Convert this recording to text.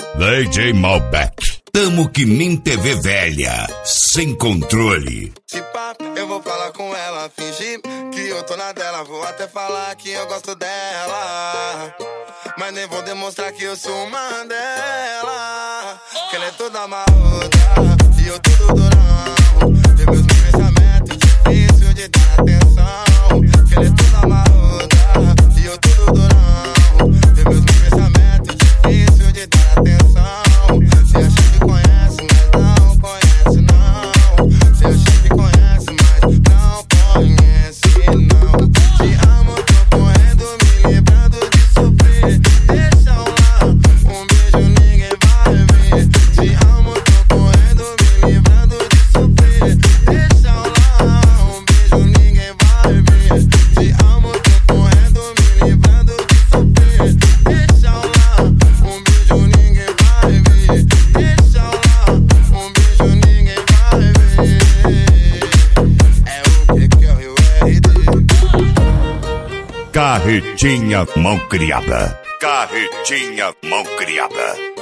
DJ Malbec. Tamo que nem TV velha, sem controle. Se pá, eu vou falar com ela, fingir que eu tô na dela. Vou até falar que eu gosto dela, mas nem vou demonstrar que eu sou uma dela. Que ela é toda marota e eu todo durão. Tem meus pensamentos difícil de dar atenção. Que ela é toda marota e eu todo durão. Tem meus pensamentos difícil de dar atenção. Cê acha que conhece, mas não conhece não. Cê acha que conhece, mas não conhece não. Te amo, tô correndo, me livrando de sofrer. Deixa lá, beijo ninguém vai ver. Te amo, tô correndo, me livrando de sofrer. Deixa lá, beijo ninguém vai ver. Te amo, tô correndo, me livrando de sofrer. Deixa lá, beijo ninguém vai ver. Deixa lá, beijo ninguém vai ver. É o que é o Rio RD. Carretinha Malcriada. Carretinha Malcriada.